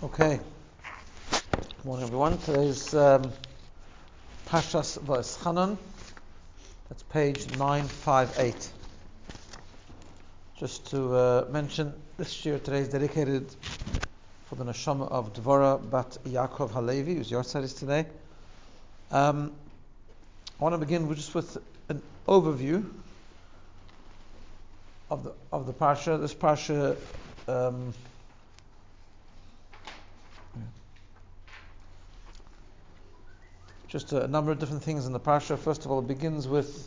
Okay. Good morning, everyone. Today's Pashas Va'eschanan. That's page 958. Just to mention, this year today is dedicated for the neshama of Dvora Bat Yaakov Halevi, whose yahrzeit is today. I want to begin with an overview of the parsha. This parsha. Just a number of different things in the parsha. First of all, it begins with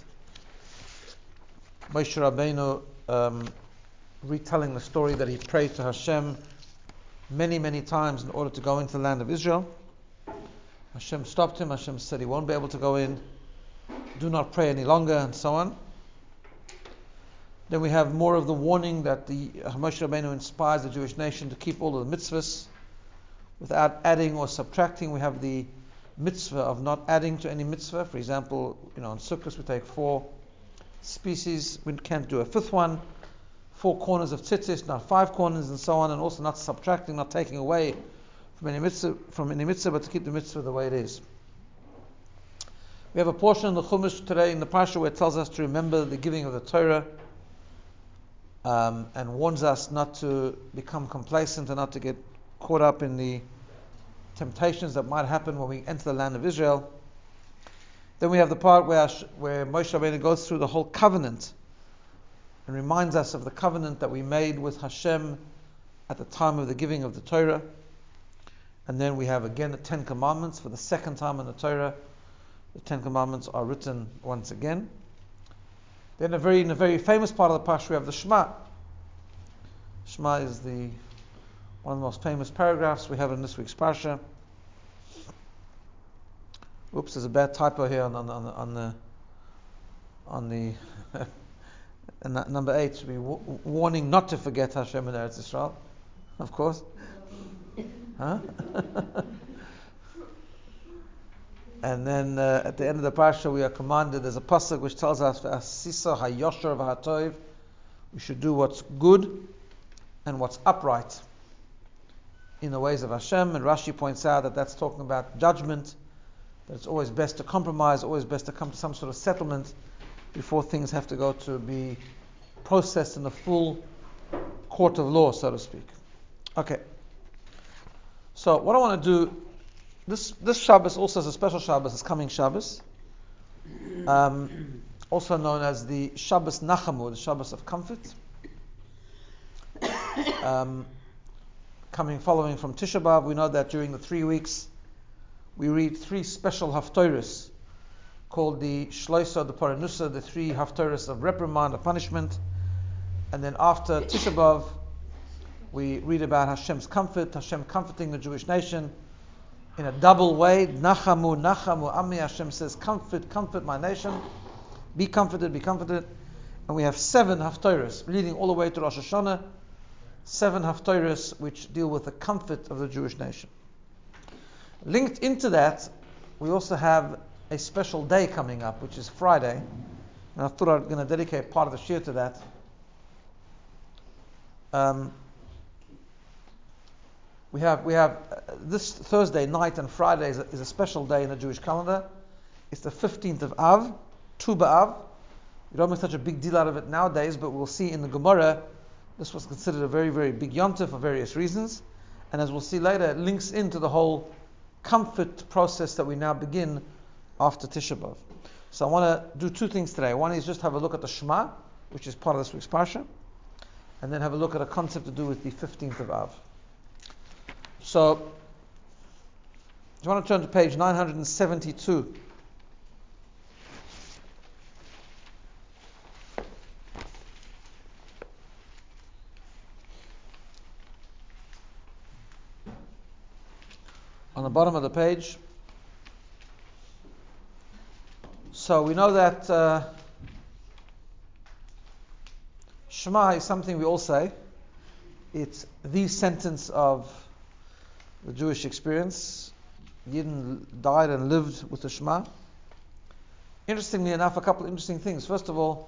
Moshe Rabbeinu retelling the story that he prayed to Hashem many, many times in order to go into the land of Israel. Hashem stopped him. Hashem said he won't be able to go in. Do not pray any longer, and so on. Then we have more of the warning that the Moshe Rabbeinu inspires the Jewish nation to keep all of the mitzvahs without adding or subtracting. We have the mitzvah of not adding to any mitzvah. For example, on Sukkot we take 4 species. We can't do a 5th one. 4 corners of tzitzis, not 5 corners, and so on. And also not subtracting, not taking away from any mitzvah, but to keep the mitzvah the way it is. We have a portion in the Chumash today in the Parsha where it tells us to remember the giving of the Torah, and warns us not to become complacent and not to get caught up in the temptations that might happen when we enter the land of Israel. Then we have the part where Moshe Rabbeinu goes through the whole covenant and reminds us of the covenant that we made with Hashem at the time of the giving of the Torah. And then we have again the 10 Commandments for the second time in the Torah. The 10 Commandments are written once again. Then in a very famous part of the Parsha we have the Shema. Shema is one of the most famous paragraphs we have in this week's Parsha. Oops, there's a bad typo here on the number 8 should be warning not to forget Hashem in Eretz Yisrael, of course. Huh? And then at the end of the Parsha we are commanded, there's a pasuk which tells us Asisa hayosher v'hatoiv, we should do what's good and what's upright in the ways of Hashem. And Rashi points out that that's talking about judgment, that it's always best to compromise, always best to come to some sort of settlement before things have to go to be processed in the full court of law, so to speak. Okay. So what I want to do, this Shabbos also is a special Shabbos, it's coming Shabbos, also known as the Shabbos Nachamu, the Shabbos of comfort. Following from Tisha B'Av, we know that during the 3 weeks we read 3 special haftorahs called the Shloisa, the Paranusa, the 3 haftorahs of reprimand, of punishment. And then after Tisha B'Av, we read about Hashem's comfort, Hashem comforting the Jewish nation in a double way. Nachamu, Nachamu, Ami. Hashem says, comfort, comfort my nation. Be comforted, be comforted. And we have 7 haftorahs, leading all the way to Rosh Hashanah. 7 haftorahs which deal with the comfort of the Jewish nation. Linked into that, we also have a special day coming up, which is Friday. And I thought I was going to dedicate part of the shir to that. We have this Thursday night and Friday is a special day in the Jewish calendar. It's the 15th of Av, Tu B'Av. We don't make such a big deal out of it nowadays, but we'll see in the Gemara, this was considered a very, very big yontif for various reasons. And as we'll see later, it links into the whole comfort process that we now begin after Tisha B'Av. So I want to do 2 things today. One is just have a look at the Shema, which is part of this week's Parsha, and then have a look at a concept to do with the 15th of Av. So, if you want to turn to page 972. On the bottom of the page. So we know that Shema is something we all say. It's the sentence of the Jewish experience. Yidden died and lived with the Shema. Interestingly enough, a couple of interesting things. First of all,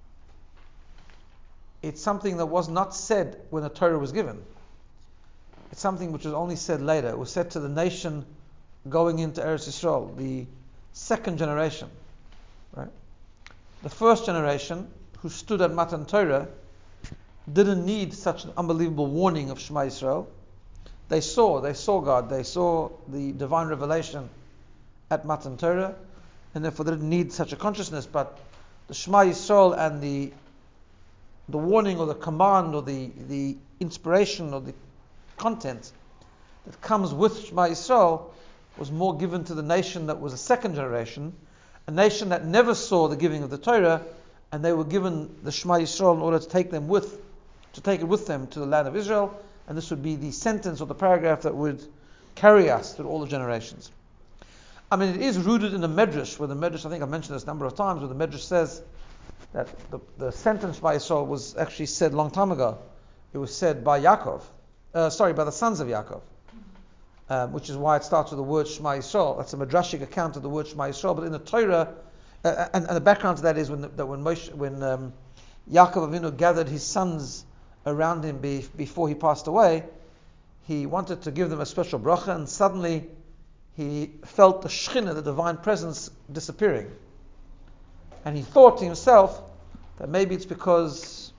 it's something that was not said when the Torah was given. It's something which was only said later. It was said to the nation going into Eretz Yisrael, the second generation. Right? The first generation, who stood at Matan Torah, didn't need such an unbelievable warning of Shema Yisrael. They saw God, they saw the divine revelation at Matan Torah, and therefore they didn't need such a consciousness. But the Shema Yisrael and the warning or the command or the inspiration or the content that comes with Shema Yisrael was more given to the nation that was a second generation, a nation that never saw the giving of the Torah, and they were given the Shema Yisrael in order to take it with them to the land of Israel, and this would be the sentence or the paragraph that would carry us through all the generations. I mean, it is rooted in the Medrash, where the Medrash, I think I've mentioned this a number of times, where the Medrash says that the sentence by Yisrael was actually said a long time ago. It was said by by the sons of Yaakov, which is why it starts with the word Shema Yisrael. That's a Midrashic account of the word Shema Yisrael. But in the Torah, and the background to that is when Yaakov Avinu gathered his sons around him before he passed away, he wanted to give them a special bracha, and suddenly he felt the Shekhinah, the divine presence, disappearing. And he thought to himself that maybe it's because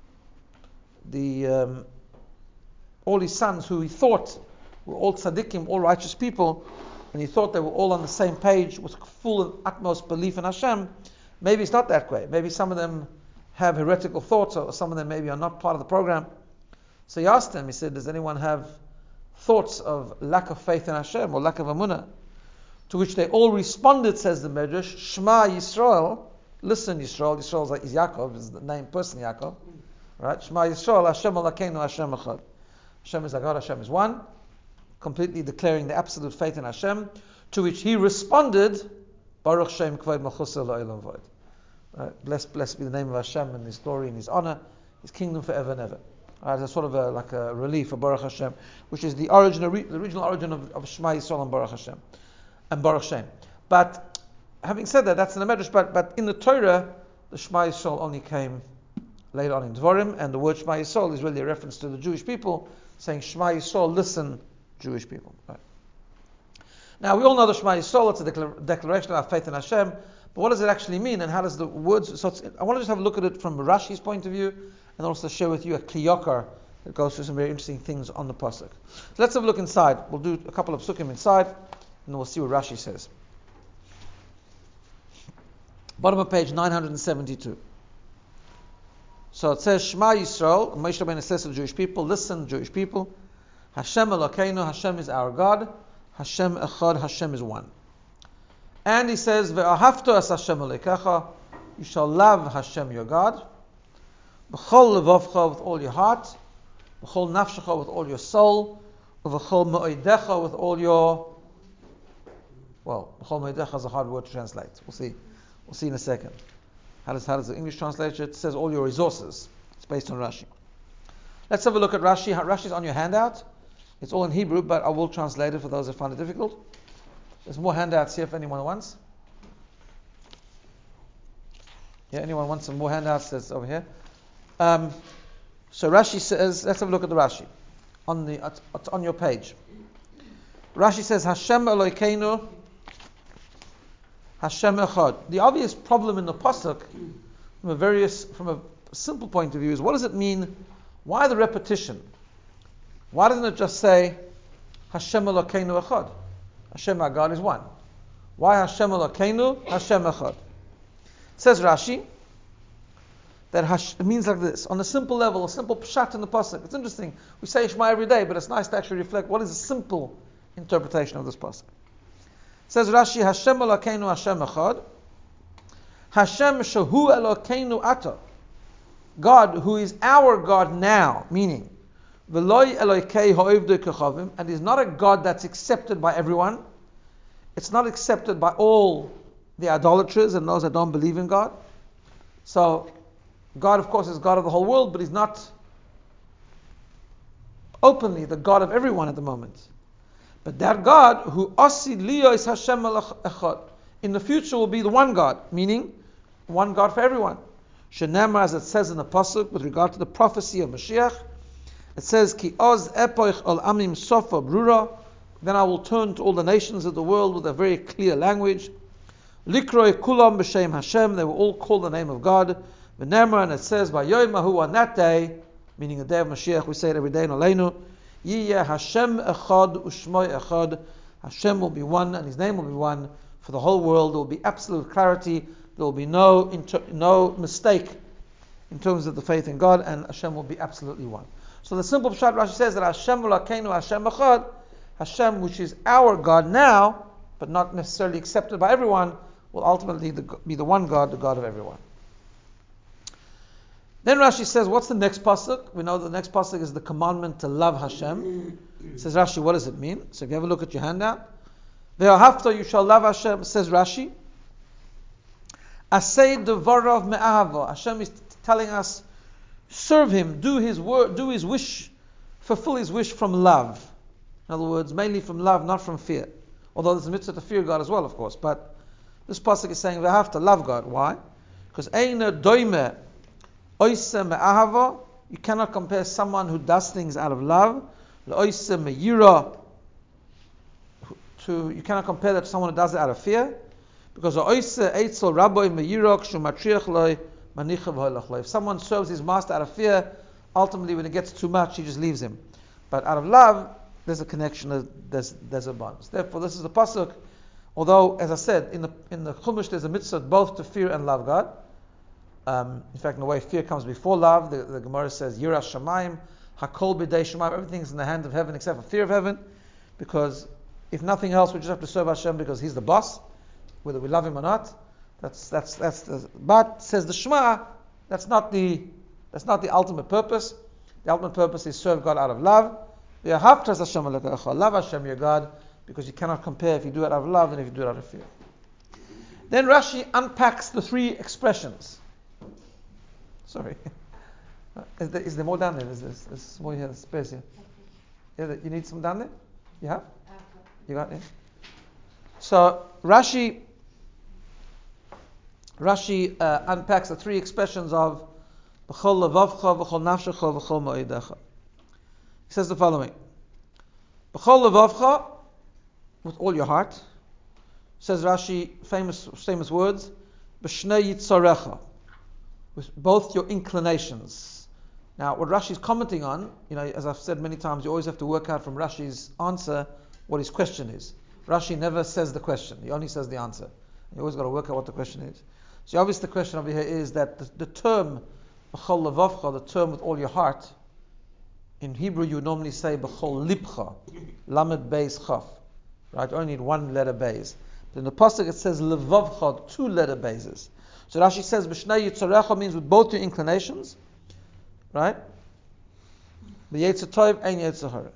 all his sons, who he thought were all tzaddikim, all righteous people, and he thought they were all on the same page with full and utmost belief in Hashem, maybe it's not that way. Maybe some of them have heretical thoughts, or some of them maybe are not part of the program. So he asked them, he said, does anyone have thoughts of lack of faith in Hashem or lack of Amunah? To which they all responded, says the Medrash, Shema Yisrael, listen Yisrael. Yisrael is Yaakov, is the name person Yaakov, right? Shema Yisrael, Hashem Elokeinu, Hashem Echad. Hashem is our God, Hashem is one, completely declaring the absolute faith in Hashem. To which he responded, Baruch Shem Kvod Malchusa La'olam V'od. Right? Blessed be the name of Hashem and His glory and His honor, His kingdom forever and ever. Right? It's sort of like a relief for Baruch Hashem, which is the original origin of Shema Yisrael and Baruch Hashem and Baruch Shem. But having said that, that's in the Medrash. But in the Torah, the Shema Yisrael only came later on in Dvarim, and the word Shema Yisrael is really a reference to the Jewish people, saying Shema Yisrael, listen, Jewish people. Right. Now we all know the Shema Yisrael, it's a declaration of our faith in Hashem. But what does it actually mean, and how does the words? So I want to just have a look at it from Rashi's point of view, and also share with you a kliyokar that goes through some very interesting things on the pasuk. So let's have a look inside. We'll do a couple of psukim inside, and then we'll see what Rashi says. Bottom of page 972. So it says, Shema Yisrael, Moshe Rabbeinu says to the Jewish people, listen, Jewish people, Hashem Elokeinu, Hashem is our God, Hashem Echad, Hashem is one. And he says, Ve'ahavto es Hashem Elokecha, you shall love Hashem your God, B'chol levavcha, with all your heart, B'chol nafshecha, with all your soul, B'chol me'odecha, with all your, well, B'chol me'odecha is a hard word to translate. We'll see in a second. How does the English translate it? It says all your resources. It's based on Rashi. Let's have a look at Rashi. Rashi's on your handout. It's all in Hebrew, but I will translate it for those that find it difficult. There's more handouts here if anyone wants. Yeah, anyone wants some more handouts? That's over here. So Rashi says, let's have a look at the Rashi on your page. Rashi says, Hashem Elokeinu, Hashem Echad. The obvious problem in the pasuk, from a simple point of view, is what does it mean? Why the repetition? Why doesn't it just say Hashem Elokeinu Echad? Hashem our God is one. Why Hashem Elokeinu, Hashem Echad? Says Rashi that it means like this. On a simple level, a simple pshat in the pasuk. It's interesting. We say Shema every day, but it's nice to actually reflect what is a simple interpretation of this pasuk. Says Rashi, Hashem Elokeinu, Hashem Echad. Hashem Shehu Elokeinu Ata. God, who is our God now, meaning V'loi Elokei Ha'ovdei Kechavim, and is not a God that's accepted by everyone. It's not accepted by all the idolaters and those that don't believe in God. So, God, of course, is God of the whole world, but He's not openly the God of everyone at the moment. But that God, who Asid Liyos Hashem Echad, in the future will be the one God, meaning one God for everyone. Shenamar, as it says in the pasuk with regard to the prophecy of Mashiach, It says, Ki oz epoich al amim sofa brura. Then I will turn to all the nations of the world with a very clear language. Likroi kulam b'shem Hashem. They will all call the name of God. V'nemra, and it says, V'yoyim ahu, on that day, meaning the day of Mashiach, we say it every day in Aleinu, Yiyeh Hashem echad u'shmoi echad. Hashem will be one and His name will be one for the whole world. There will be absolute clarity. There will be no mistake in terms of the faith in God, and Hashem will be absolutely one. So the simple pshat Rashi says that Hashem v'lakeinu Hashem echad, Hashem, which is our God now, but not necessarily accepted by everyone, will ultimately be the one God, the God of everyone. Then Rashi says, what's the next pasuk? We know the next pasuk is the commandment to love Hashem. Says Rashi, what does it mean? So if you have a look at your handout, Ve'ahavta, you shall love Hashem, says Rashi. Asay devarav me'ahava. Hashem is telling us, serve Him, do His word, do His wish, fulfill His wish from love. In other words, mainly from love, not from fear. Although there's a mitzvah to fear God as well, of course. But this pasuk is saying we have to love God. Why? Because Eina doime oise me'ahava. You cannot compare someone who does things out of love. Oise me'yira. You cannot compare that to someone who does it out of fear. Because oise eitzel rabbi me'yira kshumatriach loy manichav hoylach. If someone serves his master out of fear, ultimately when it gets too much, he just leaves him. But out of love, there's a connection, there's a bond. Therefore, this is the pasuk. Although, as I said, in the Chumash there's a mitzvah both to fear and love God. In fact, in a way, fear comes before love. The Gemara says, Yirah Shamayim, Hakol B'dei Shamayim, everything's in the hand of heaven except for fear of heaven. Because if nothing else, we just have to serve Hashem because He's the boss, whether we love Him or not. But says the Shema, that's not the ultimate purpose. The ultimate purpose is serve God out of love. Love Hashem your God, because you cannot compare if you do it out of love and if you do it out of fear. Then Rashi unpacks the three expressions. Sorry. Is there more down there? There's more here, there's space here. Yeah, you need some down there? You have? You got it? So Rashi unpacks the three expressions of B'chol levavcha, v'chol nafshecha, v'chol mo'edecha. He says the following: B'chol levavcha, with all your heart. Says Rashi, famous words, B'shnei yitzarecha, with both your inclinations. Now, what Rashi is commenting on, as I've said many times, you always have to work out from Rashi's answer what his question is. Rashi never says the question; he only says the answer. You always got to work out what the question is. So, obviously, the question over here is that the term B'chol levavcha, the term with all your heart. In Hebrew, you normally say B'chol libcha, lamed beis chaf. Right? You only need one letter beis. But in the pasuk it says levavcha, two letter bezes. So Rashi says B'shnei yitzarecha means with both your inclinations. Right? B'yetzer tov ein yetzer hara.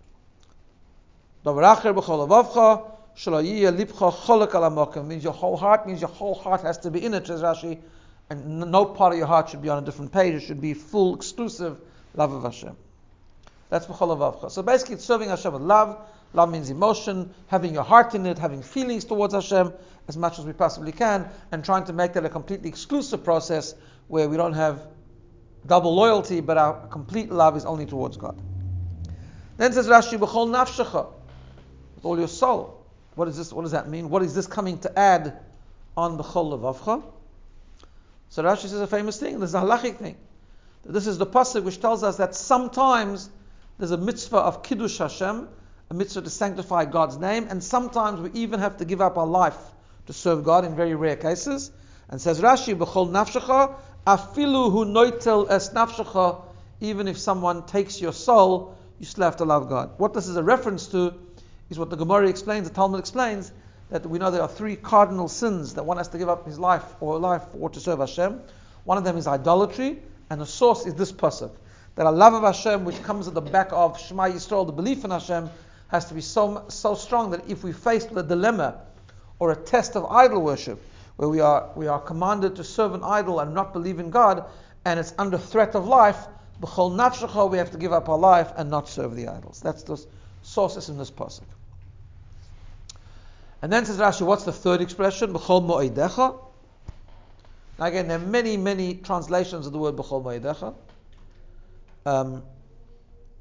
Davar acher b'chol levavcha shelo yiyeh libcha cholek al hamokem, means your whole heart has to be in it, says Rashi, and no part of your heart should be on a different page. It should be full, exclusive love of Hashem. That's b'chol levavcha. So basically, it's serving Hashem with love. Love means emotion, having your heart in it, having feelings towards Hashem as much as we possibly can, and trying to make that a completely exclusive process where we don't have double loyalty, but our complete love is only towards God. Then says Rashi, b'chol nafshecha, with all your soul. What is this? What does that mean? What is this coming to add on b'chol levavcha? So Rashi says a famous thing. This is a halachic thing. This is the pasuk which tells us that sometimes there's a mitzvah of kiddush Hashem, a mitzvah to sanctify God's name, and sometimes we even have to give up our life to serve God in very rare cases. And says Rashi, b'chol nafshecha, afilu hu noitel es nafshecha, even if someone takes your soul, you still have to love God. What this is a reference to is what the Gemara explains, the Talmud explains, that we know there are three cardinal sins that one has to give up his life or to serve Hashem. One of them is idolatry, and the source is this pasuk, that a love of Hashem, which comes at the back of Shema Yisrael, the belief in Hashem, has to be so strong that if we face the dilemma or a test of idol worship, where we are commanded to serve an idol and not believe in God, and it's under threat of life, b'chol nafshecha, we have to give up our life and not serve the idols. That's the sources in this pasuk. And then says Rashi, what's the third expression? B'chol mo'edecha. Now again, there are many, many translations of the word b'chol mo'edecha.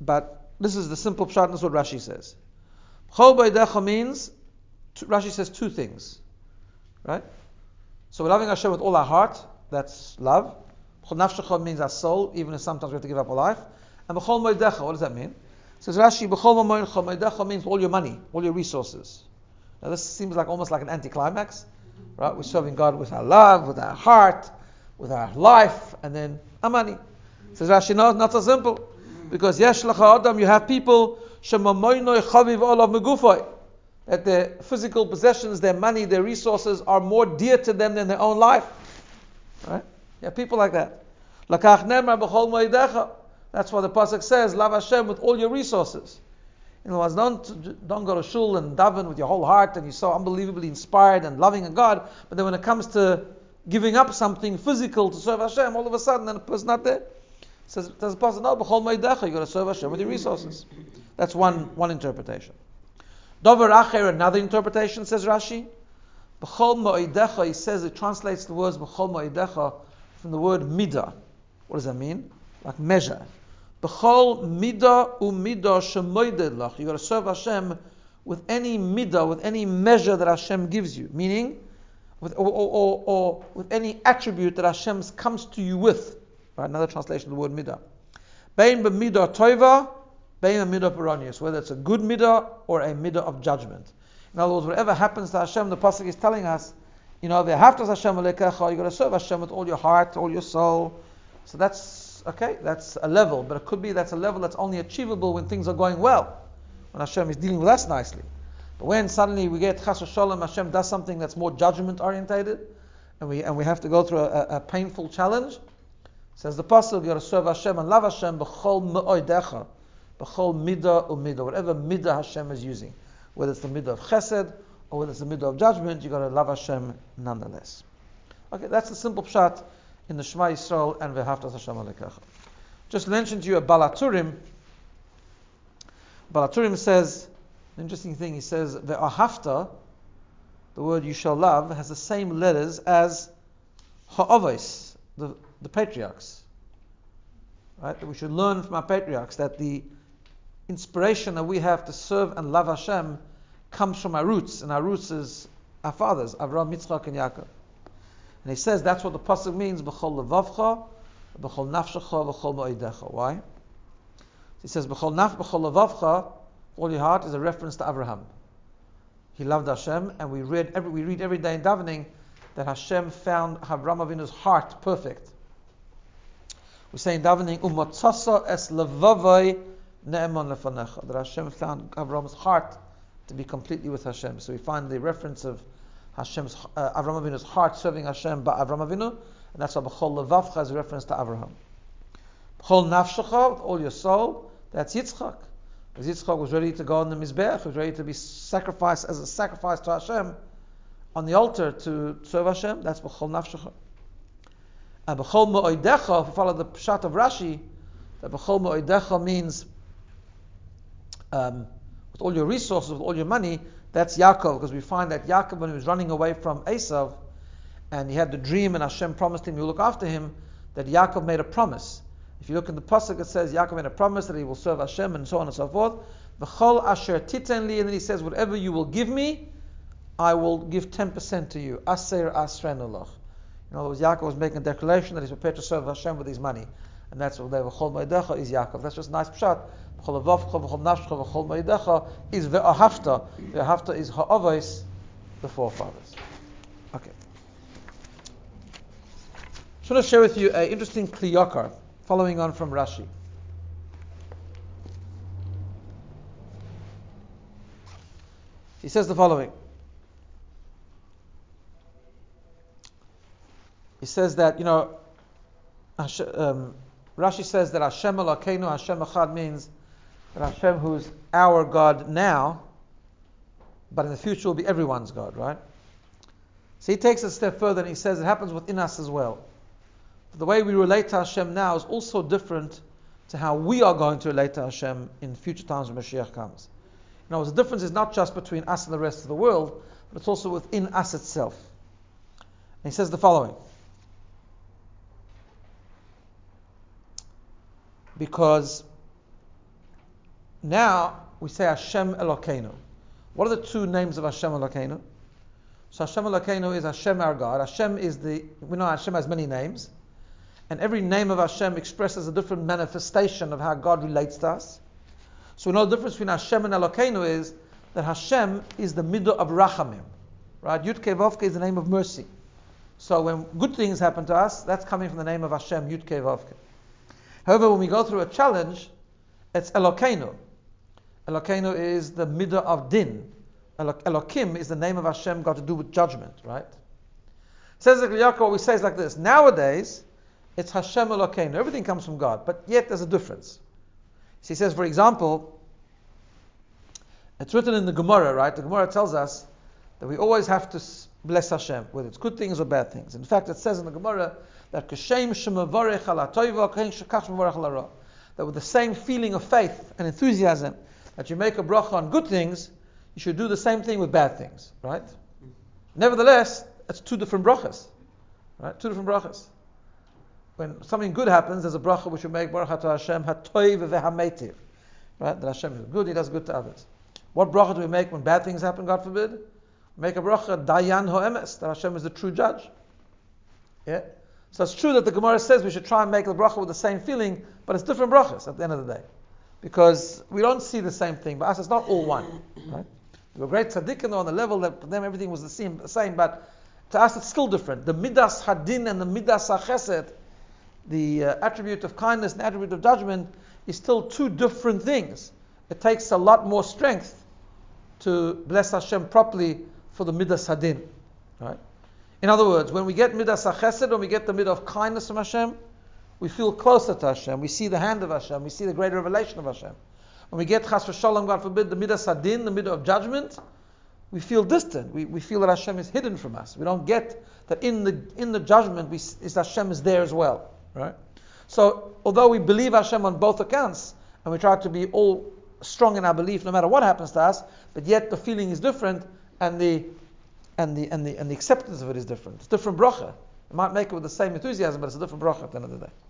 But this is the simple pshat, and this is what Rashi says. B'chol b'oidecha means, Rashi says two things. Right? So we're loving Hashem with all our heart, that's love. B'chol nafshecha means our soul, even if sometimes we have to give up our life. And b'chol moedecha, what does that mean? It says Rashi, b'chol moedecha means all your money, all your resources. Now this seems like almost like an anticlimax. Right? We're serving God with our love, with our heart, with our life, and then our money. Says Rashi, no, not so simple. Because yesh lecha adam, you have people shemamoinoi chaviv olav megufoi, that their physical possessions, their money, their resources are more dear to them than their own life. Right? Yeah, people like that. Lakach nemar b'chol moedecha. That's why the pasuk says, love Hashem with all your resources. In other words, don't go to shul and daven with your whole heart and you're so unbelievably inspired and loving in God, but then when it comes to giving up something physical to serve Hashem, all of a sudden, then the person's not there. Says the pasuk, no, b'chol moedecha, you got to serve Hashem with your resources. That's one interpretation. Dover acher, another interpretation, says Rashi. B'chol moedecha, he says, it translates the words b'chol moedecha from the word midah. What does that mean? Like measure. B'chol midah u'midah shemoided lach. You got to serve Hashem with any midah, with any measure that Hashem gives you. Meaning, or with any attribute that Hashem comes to you with. Right? Another translation of the word midah. Bein b'midah toiva, bein b'midah peronius. Whether it's a good midah or a midah of judgment. In other words, whatever happens to Hashem, the pasuk is telling us, v'haftas Hashem alekecha, you got to serve Hashem with all your heart, all your soul. So that's okay. That's a level, but it could be that's a level that's only achievable when things are going well, when Hashem is dealing with us nicely. But when suddenly we get chas v'sholom, Hashem does something that's more judgment orientated, and we have to go through a painful challenge. Says the pasuk, you got to serve Hashem and love Hashem b'chol me'odecha, b'chol midah u'midah, whatever midah Hashem is using, whether it's the midah of chesed or whether it's the midah of judgment, you got to love Hashem nonetheless. Okay, that's the simple pshat in the Shema Yisrael and v'haftas Hashem alekecha. Just mentioned to you a Balaturim. Balaturim says, an interesting thing, he says, ve'ahafta, the word you shall love, has the same letters as ha'avos, the patriarchs. Right? That we should learn from our patriarchs that the inspiration that we have to serve and love Hashem comes from our roots, and our roots is our fathers, Avraham, Yitzchak, and Yaakov. And he says that's what the pasuk means, b'chol levavcha, b'chol nafshecha, b'chol moedecha. Why? He says b'chol levavcha, all your heart, is a reference to Avraham. He loved Hashem, and we read every day in davening that Hashem found Avraham Avinu's heart perfect. We say in davening, umatzasa es levavai ne'eman lefanecha, that Hashem found Avraham's heart to be completely with Hashem. So we find the reference of Hashem's Avraham Avinu's heart serving Hashem by Avraham Avinu, and that's why b'chol levavcha is a reference to Avraham. B'chol nafshecha, with all your soul, that's Yitzchak. Because Yitzchak was ready to go on the Mizbeach, was ready to be sacrificed as a sacrifice to Hashem on the altar to serve Hashem. That's b'chol nafshecha. And b'chol me'odecha, if we follow the pshat of Rashi, that b'chol me'odecha means with all your resources, with all your money. That's Yaakov, because we find that Yaakov, when he was running away from Esav, and he had the dream, and Hashem promised him, "You look after him," that Yaakov made a promise. If you look in the pasuk, it says Yaakov made a promise that he will serve Hashem, and so on and so forth. V'chol asher titen li, and then he says, "Whatever you will give me, I will give 10% to you." Aser asrenu loch. In other words, Yaakov was making a declaration that he's prepared to serve Hashem with his money, and that's what v'chol moedecha is Yaakov. That's just a nice pshat. V'chol levavcha, v'chol nafshecha, v'chol moedecha is ve'ahafta. Ve'ahafta is ha'avos, the forefathers. Okay. I just want to share with you an interesting kliyakar, following on from Rashi. He says the following. He says that, Rashi says that Hashem Elokeinu, Hashem Echad, means that Hashem, who's our God now, but in the future will be everyone's God, right? So he takes it a step further and he says it happens within us as well. The way we relate to Hashem now is also different to how we are going to relate to Hashem in future times when Mashiach comes. In other words, the difference is not just between us and the rest of the world, but it's also within us itself. And he says the following. Because Now we say Hashem Elokeinu. What are the two names of Hashem Elokeinu? So Hashem Elokeinu is Hashem our God. We know Hashem has many names, and every name of Hashem expresses a different manifestation of how God relates to us. So we know the difference between Hashem and Elokeinu is that Hashem is the midah of Rachamim. Right? Yud Kei Vav Kei is the name of mercy. So when good things happen to us, that's coming from the name of Hashem, Yud Kei Vav Kei. However, when we go through a challenge, it's Elokeinu. Elokeinu is the midah of din. Elokim is the name of Hashem, got to do with judgment, right? Says Yaakov, what we say is like this. Nowadays, it's Hashem Elokeinu. Everything comes from God, but yet there's a difference. So he says, for example, it's written in the Gemara, right? The Gemara tells us that we always have to bless Hashem, whether it's good things or bad things. In fact, it says in the Gemara that that with the same feeling of faith and enthusiasm that you make a bracha on good things, you should do the same thing with bad things, right? Nevertheless, it's two different brachas, right? Two different brachas. When something good happens, there's a bracha which you make, Baruch Atah Hashem hatoiv ve'hametiv, right? That Hashem is good, He does good to others. What bracha do we make when bad things happen, God forbid? Make a bracha, Dayan Ho'emes, that Hashem is the true judge. Yeah? So it's true that the Gemara says we should try and make the bracha with the same feeling, but it's different brachas at the end of the day. Because we don't see the same thing. But us, it's not all one. Right? There were great tzaddikim on the level that for them everything was the same, but to us it's still different. The midas hadin and the midas hachesed, the attribute of kindness and the attribute of judgment, is still two different things. It takes a lot more strength to bless Hashem properly for the midas hadin. Right? In other words, when we get midas hachesed, when we get the midah of kindness from Hashem, we feel closer to Hashem. We see the hand of Hashem. We see the great revelation of Hashem. When we get chas v'shalom, God forbid, the midas hadin, the midah of judgment, we feel distant. We feel that Hashem is hidden from us. We don't get that in the judgment, Hashem is there as well. Right? So, although we believe Hashem on both accounts, and we try to be all strong in our belief no matter what happens to us, but yet the feeling is different, and the acceptance of it is different. It's different bracha. You might make it with the same enthusiasm, but it's a different bracha at the end of the day.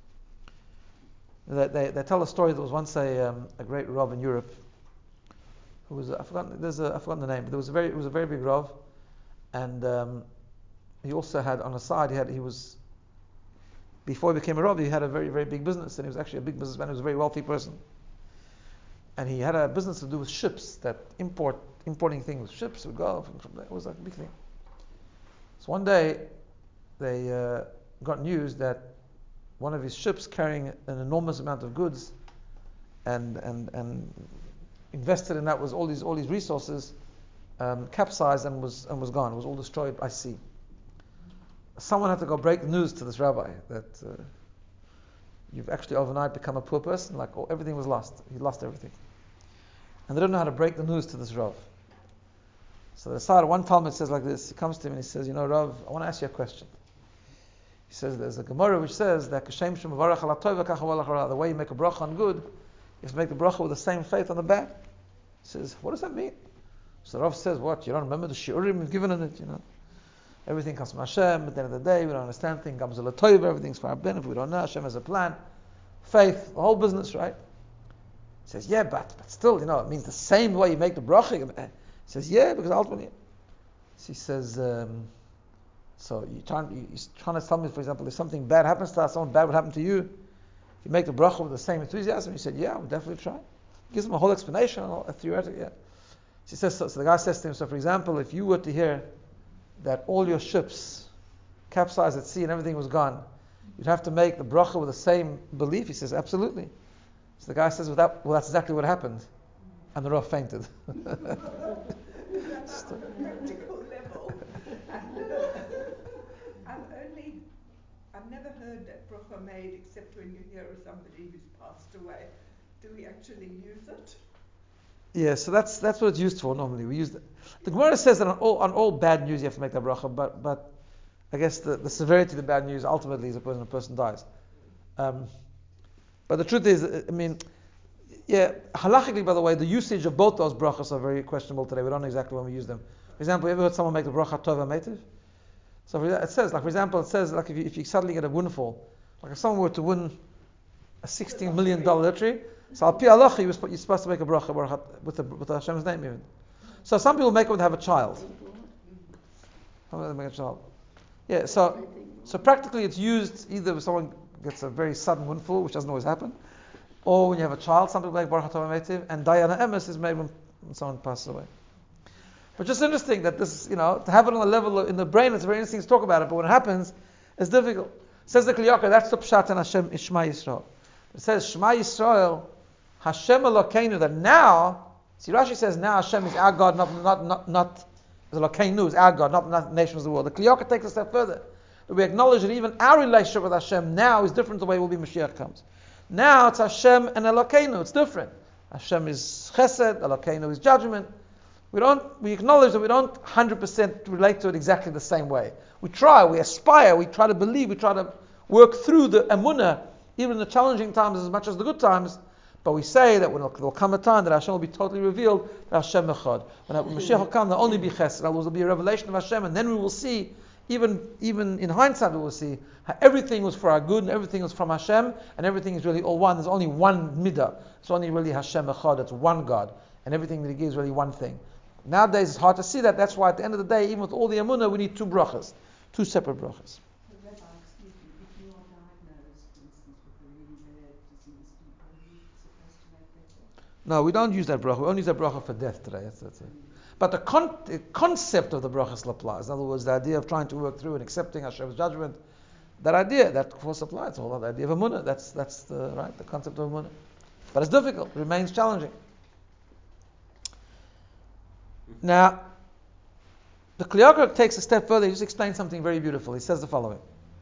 They tell a story. There was once a great Rav in Europe who was I've forgotten the name, but it was a very big Rav, and he also had on the side before he became a Rav, he had a very, very big business, and he was actually a big businessman. He was a very wealthy person, and he had a business to do with ships, that importing things. Ships would go from there. It was like a big thing. So one day they got news that one of his ships carrying an enormous amount of goods and invested in that was all these resources capsized and was gone. It was all destroyed by sea. Someone had to go break the news to this rabbi that you've actually overnight become a poor person, like everything was lost. He lost everything. And they don't know how to break the news to this Rav. So they decided, one Talmud says like this, he comes to him and he says, Rav, I want to ask you a question. He says, there's a Gemara which says that the way you make a bracha on good, you have to make the bracha with the same faith on the bad. He says, what does that mean? So the Rav says, what? You don't remember the shiurim you've given in it? Everything comes from Hashem. At the end of the day, we don't understand things. Everything's for our benefit. We don't know. Hashem has a plan. Faith, the whole business, right? He says, yeah, but still, it means the same way you make the bracha. He says, yeah, because ultimately. He says, so you're trying to tell me, for example, if something bad happens to us, something bad would happen to you, if you make the bracha with the same enthusiasm. He said, yeah, I would definitely try. He gives him a whole explanation, a theoretic, yeah. He says, so the guy says to him, so for example, if you were to hear that all your ships capsized at sea and everything was gone, you'd have to make the bracha with the same belief. He says, absolutely. So the guy says, well, that's exactly what happened. And the Rav fainted. Practical level. I've never heard that bracha made except when you hear of somebody who's passed away. Do we actually use it? Yeah, so that's what it's used for normally. We use the Gemara says that on all bad news you have to make that bracha, but I guess the severity of the bad news ultimately is when a person dies. But the truth is, halachically, by the way, the usage of both those brachas are very questionable today. We don't know exactly when we use them. For example, you ever heard someone make the bracha tova metiv? So it says, like for example, if you suddenly get a windfall, like if someone were to win a $16 million lottery, So al pi halacha, you're supposed to make a bracha with Hashem's name even. So some people make it to have a child. Some people make a child. Yeah, so practically it's used either when someone gets a very sudden windfall, which doesn't always happen, or when you have a child. Some people make Baruch Atah Metiv, and Dayana Emes is made when someone passes away. But just interesting that this, to have it on the level in the brain, it's very interesting to talk about it, but when it happens, it's difficult. Says the Kli Yakar, that's the Pshat in Hashem is Shema Yisrael. It says Shema Yisrael, Hashem Elokeinu, that now, see Rashi says now Hashem is our God, not Elokeinu is our God, not the nations of the world. The Kli Yakar takes a step further. That we acknowledge that even our relationship with Hashem now is different the way it will be Mashiach comes. Now it's Hashem and Elokeinu, it's different. Hashem is Chesed, Elokeinu is judgment. We acknowledge that we don't 100% relate to it exactly the same way. We try, we aspire, we try to believe, we try to work through the emunah, even in the challenging times as much as the good times. But we say that when there will come a time that Hashem will be totally revealed, that Hashem Echad. When Mashiach will come, there will only be Chesed, there will be a revelation of Hashem, and then we will see, even in hindsight, we will see how everything was for our good, and everything was from Hashem, and everything is really all one. There's only one midah. It's only really Hashem Echad. It's one God, and everything that He gives is really one thing. Nowadays it's hard to see that. That's why at the end of the day, even with all the emunah, we need two brachas, two separate brachas. Rabbi, excuse me, if you are diagnosed, for instance, with a really bad disease, are you supposed to make that bracha? No, we don't use that bracha. We only use that bracha for death today. That's it. But the concept of the bracha still applies. In other words, the idea of trying to work through and accepting Hashem's judgment, that idea, that of course applies. It's all the idea of emunah. That's the concept of emunah. But it's difficult. It remains challenging. Now, the Kli Yakar takes a step further. He just explains something very beautiful. He says the following.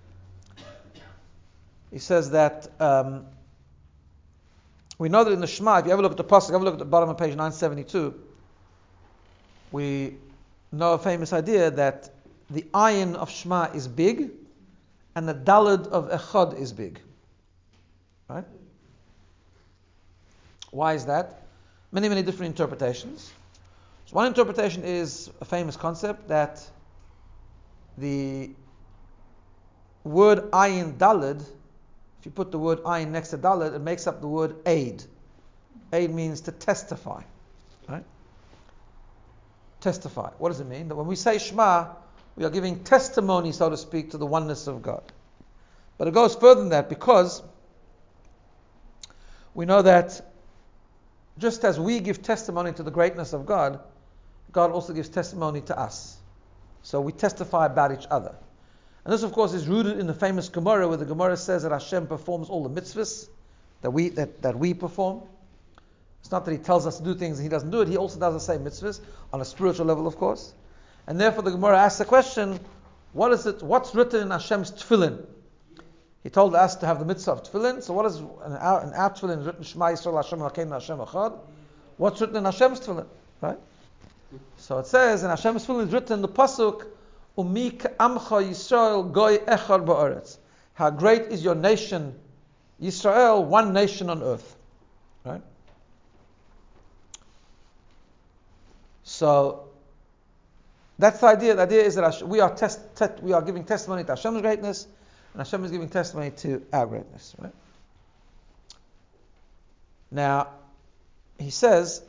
He says that we know that in the Shema, if you ever look at the pasuk, ever look at the bottom of page 972, we know a famous idea that the ayin of Shema is big, and the daled of Echad is big. Right? Why is that? Many, many different interpretations. So one interpretation is a famous concept that the word ayin daled, if you put the word ayin next to daled, it makes up the word aid. Aid means to testify. Right? Testify. What does it mean? That when we say Shema, we are giving testimony, so to speak, to the oneness of God. But it goes further than that, because we know that just as we give testimony to the greatness of God, God also gives testimony to us. So we testify about each other. And this, of course, is rooted in the famous Gemara, where the Gemara says that Hashem performs all the mitzvahs that we perform. It's not that He tells us to do things and He doesn't do it. He also does the same mitzvahs on a spiritual level, of course. And therefore, the Gemara asks the question: what's written in Hashem's tefillin? He told us to have the mitzvah of tefillin. So what is in our tefillin is written? Shema Yisrael Hashem Elokeinu Hashem Echad. What's written in Hashem's tefillin? Right? So it says in Hashem's tefillin is written the pasuk Umi Amcha Yisrael Goy Echad Ba'aretz. How great is your nation, Yisrael, one nation on earth. Right? So that's the idea. The idea is that we are giving testimony to Hashem's greatness, and Hashem is giving testimony to our greatness. Right? Now, he says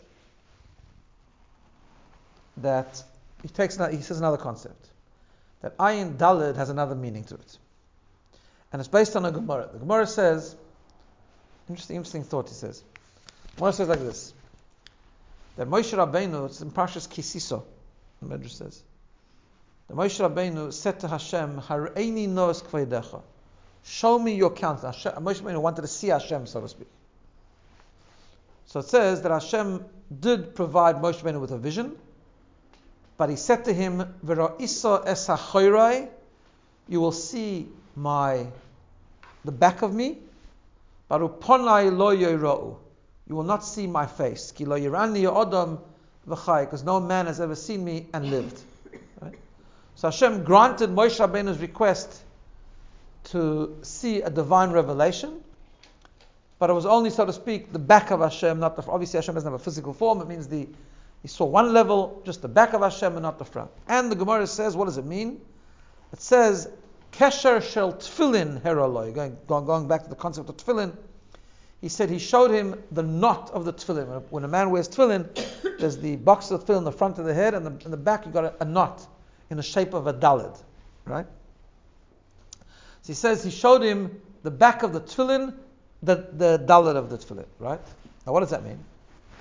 that he says another concept, that ayin daled has another meaning to it, and it's based on a Gemara. The Gemara says, interesting thought. He says, Gemara says like this: that Moshe Rabbeinu, it's in Parshas Kisiso, the Medrash says, that Moshe Rabbeinu said to Hashem, "Hareini nos kvodecha," show me your countenance. Moshe Rabbeinu wanted to see Hashem, so to speak. So it says that Hashem did provide Moshe Rabbeinu with a vision, but He said to him, "V'ra'isa es hachorai," you will see the back of me, but uponai lo yora'u, you will not see my face. Ki lo yirani adam v'chai, because no man has ever seen me and lived. Right? So Hashem granted Moshe Rabbeinu's request to see a divine revelation, but it was only, so to speak, the back of Hashem, not the. Obviously, Hashem doesn't have a physical form. It means he saw one level, just the back of Hashem, and not the front. And the Gemara says, what does it mean? It says, "Kesher shel tefillin heraloi." Going back to the concept of tefillin, He said he showed him the knot of the tefillin. When a man wears tefillin, there's the box of the tefillin in the front of the head, and in the back you got a knot in the shape of a dalid, right? So he says he showed him the back of the tefillin, the dalid of the tefillin, right? Now what does that mean?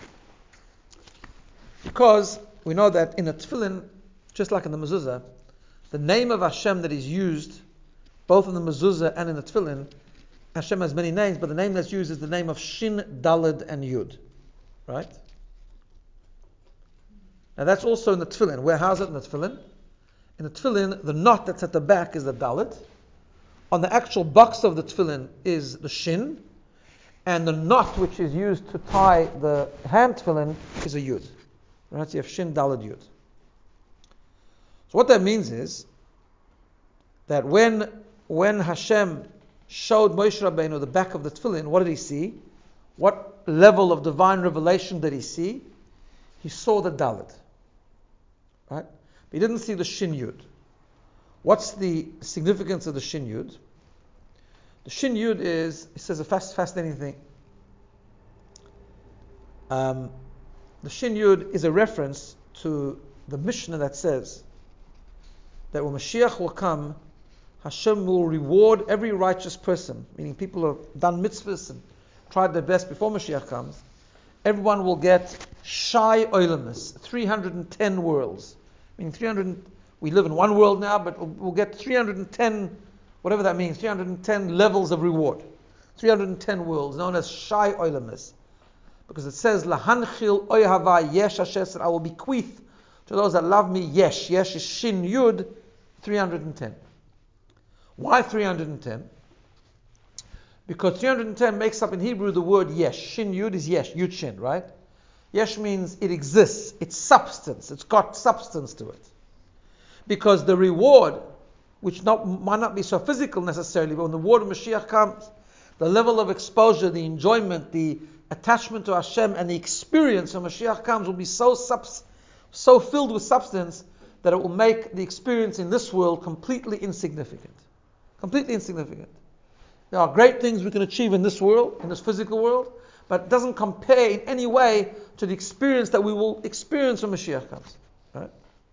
Because we know that in a tefillin, just like in the mezuzah, the name of Hashem that is used, both in the mezuzah and in the tefillin, Hashem has many names, but the name that's used is the name of Shin, Daled, and Yud. Right? Now that's also in the tefillin. How's it in the tefillin? In the tefillin, the knot that's at the back is the Daled. On the actual box of the tefillin is the Shin. And the knot which is used to tie the hand tefillin is a Yud. Right? So you have Shin, Daled, Yud. So what that means is that when Hashem showed Moshe Rabbeinu the back of the tefillin, what did he see? What level of divine revelation did he see? He saw the Dalet. Right? But he didn't see the Shin Yud. What's the significance of the Shin Yud? The Shin Yud is, he says, a fascinating thing. The Shin Yud is a reference to the Mishnah that says that when Mashiach will come, Hashem will reward every righteous person, meaning people who have done mitzvahs and tried their best before Mashiach comes. Everyone will get Shai Oilamus, 310 worlds. Meaning 300, we live in one world now, but we'll get 310, whatever that means, 310 levels of reward. 310 worlds, known as Shai Oilamus. Because it says, Lahanchil Oyhava Yesh Hashem, I will bequeath to those that love me, Yesh. Yesh is Shin Yud, 310. Why 310? Because 310 makes up in Hebrew the word Yesh. Shin Yud is Yesh, Yud Shin, right? Yesh means it exists, it's substance, it's got substance to it. Because the reward, which might not be so physical necessarily, but when the word of Mashiach comes, the level of exposure, the enjoyment, the attachment to Hashem, and the experience when Mashiach comes will be so filled with substance that it will make the experience in this world completely insignificant. Completely insignificant. There are great things we can achieve in this world, in this physical world, but it doesn't compare in any way to the experience that we will experience when Mashiach comes. Right?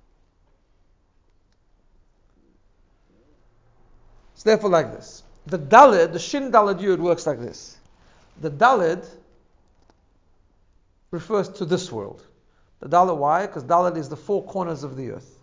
It's therefore like this. The Daled, the Shin Daled Yud works like this. The Daled refers to this world. The Daled, why? Because Daled is the four corners of the earth.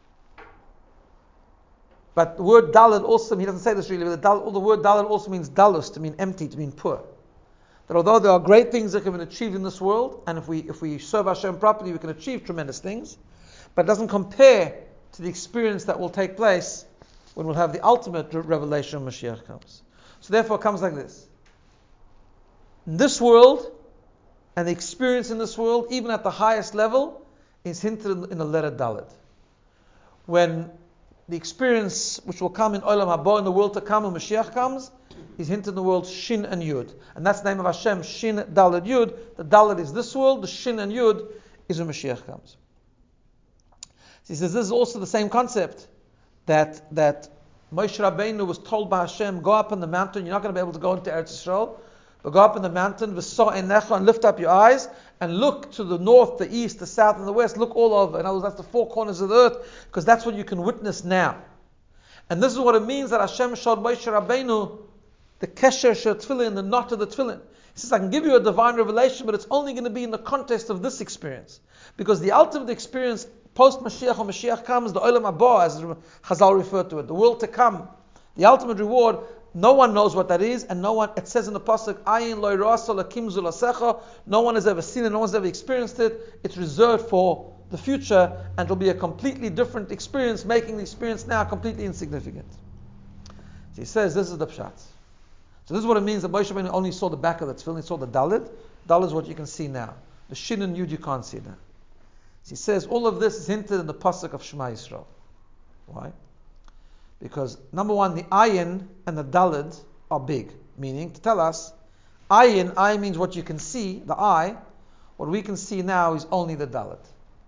But the word Daled also, he doesn't say this really, but the word Daled also means dalus, to mean empty, to mean poor. That although there are great things that can be achieved in this world, and if we serve Hashem properly, we can achieve tremendous things, but it doesn't compare to the experience that will take place when we'll have the ultimate revelation when Mashiach comes. So therefore it comes like this. In this world, and the experience in this world, even at the highest level, is hinted in the letter Dalet. When the experience which will come in Olam Haba, in the world to come, when Mashiach comes, is hinted in the world Shin and Yud. And that's the name of Hashem, Shin, Dalet, Yud. The Dalet is this world, the Shin and Yud is when Mashiach comes. So he says this is also the same concept that Moshe Rabbeinu was told by Hashem, go up on the mountain, you're not going to be able to go into Eretz Yisrael, but go up in the mountain, v'so enecha, and lift up your eyes, and look to the north, the east, the south, and the west. Look all over. In other words, that's the four corners of the earth, because that's what you can witness now. And this is what it means that Hashem showed Moshe Rabbeinu the kesher shel tefillin, the knot of the tefillin. He says, I can give you a divine revelation, but it's only going to be in the context of this experience. Because the ultimate experience, post-Mashiach, when Mashiach comes, the Olam Haba, as Chazal referred to it, the world to come, the ultimate reward, no one knows what that is, and no one, it says in the Pasuk, Ayin lo yirasa lakim zu lasecha, no one has ever seen it, no one's ever experienced it, it's reserved for the future, and it'll be a completely different experience, making the experience now completely insignificant. So he says, this is the pshat. So this is what it means that Moshe Rabbeinu only saw the back of the tefillin, he saw the Dalet. Dalet is what you can see now. The Shin and Yud you can't see now. So he says, all of this is hinted in the Pasuk of Shema Yisrael. Why? Because number one, the ayin and the dalid are big, meaning to tell us, ayin means what you can see, the eye. What we can see now is only the dalid.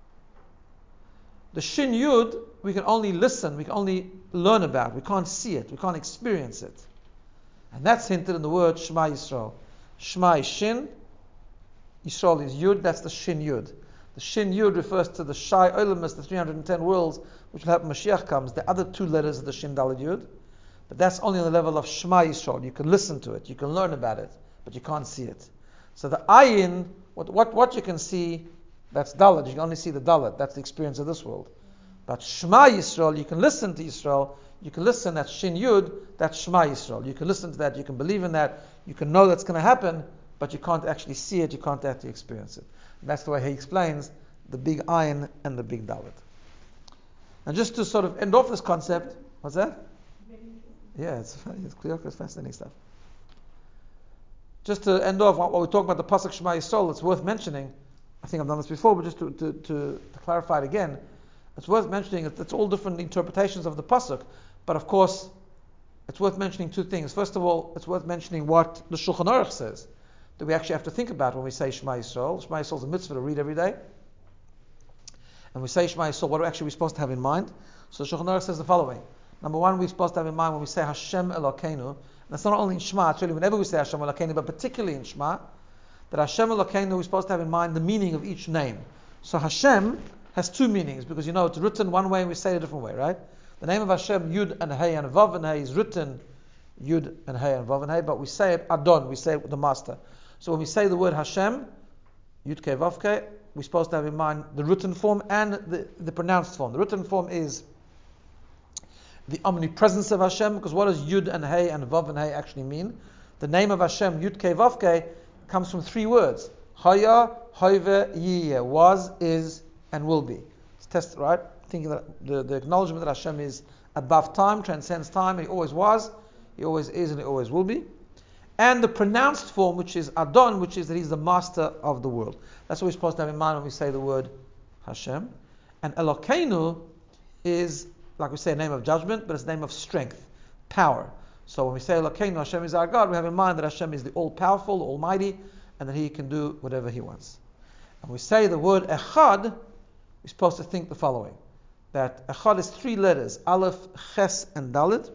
The shin yud we can only listen, we can only learn about, we can't see it, we can't experience it, and that's hinted in the word Shema Yisrael. Shema is Shin, Yisrael is Yud, that's the Shin Yud. The Shin Yud refers to the Shai Olamus, the 310 worlds, which will happen when Mashiach comes. The other two letters of the Shin Daled Yud. But that's only on the level of Shema Yisrael. You can listen to it, you can learn about it, but you can't see it. So the Ayin, what you can see, that's Daled. You can only see the Daled. That's the experience of this world. But Shema Yisrael, you can listen to Yisrael. You can listen, that's Shin Yud, that's Shema Yisrael. You can listen to that, you can believe in that, you can know that's going to happen, but you can't actually see it, you can't actually experience it. And that's the way he explains the big Ayin and the big Daled. And just to sort of end off this concept, what's that? Yeah, it's clear, it's fascinating stuff. Just to end off, while we're talking about the Pasuk Shema Yisrael, it's worth mentioning, I think I've done this before, but just to clarify it again, it's worth mentioning that it's all different interpretations of the Pasuk, but of course, it's worth mentioning two things. First of all, it's worth mentioning what the Shulchan Aruch says, that we actually have to think about when we say Shema Yisrael. Shema Yisrael is a mitzvah to read every day. And we say Shema Yisrael, what are actually we supposed to have in mind? So the Shulchan Aruch says the following. Number one, we're supposed to have in mind when we say Hashem Elokeinu, and that's not only in Shema, it's really whenever we say Hashem Elokeinu, but particularly in Shema, that Hashem Elokeinu, we're supposed to have in mind the meaning of each name. So Hashem has two meanings, because it's written one way and we say it a different way, right? The name of Hashem, Yud and Hey and Vav and Hey, is written Yud and Hey and Vav and Hey, but we say it Adon, we say it with the Master. So when we say the word Hashem, Yud Ke Vav Ke, we're supposed to have in mind the written form and the pronounced form. The written form is the omnipresence of Hashem, because what does Yud and Hey and Vav and Hey actually mean? The name of Hashem, Yud Ke Vav Ke, comes from three words. Haya, Hoive, Yiyeh, was, is, and will be. It's tested, right? Thinking that the acknowledgement that Hashem is above time, transcends time, He always was, He always is, and He always will be. And the pronounced form, which is Adon, which is that He's the master of the world. That's what we're supposed to have in mind when we say the word Hashem. And Elokeinu is, like we say, a name of judgment, but it's a name of strength, power. So when we say Elokeinu, Hashem is our God, we have in mind that Hashem is the all-powerful, almighty, and that He can do whatever He wants. And we say the word Echad, we're supposed to think the following. That Echad is three letters, Aleph, Ches, and Dalet.